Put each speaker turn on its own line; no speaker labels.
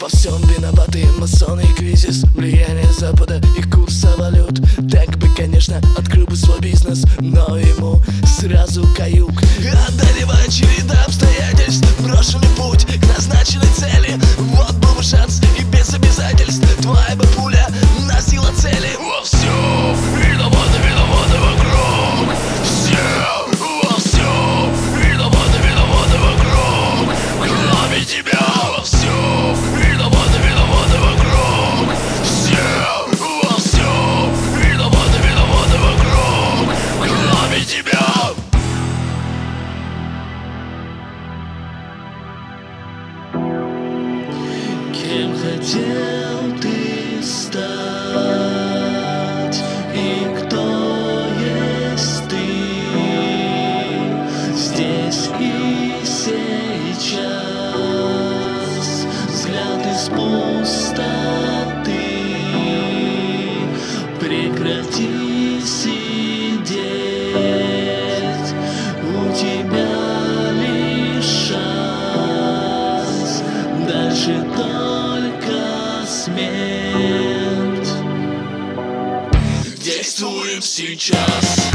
Во всем виноваты масоны и кризис, влияние Запада и курса валют. Так бы, конечно, открыл бы свой бизнес, но ему сразу каюк. Одолевает череда обстоятельств, брошенный путь к назначенной цели. Вот был бы шанс, и без обязательств твоя бы пуля носила цели. Во всем виноваты, виноваты вокруг. Все во всем виноваты, виноваты вокруг. Кроме тебя. Во всем виноваты, виноваты вокруг. Все во всем виноваты, виноваты вокруг. Кроме тебя. Кем хотел ты стать, и кто есть ты здесь и сейчас? Взгляд из пустоты, прекрати сидеть, у тебя лишь шанс, дальше только смерть. Действуем сейчас.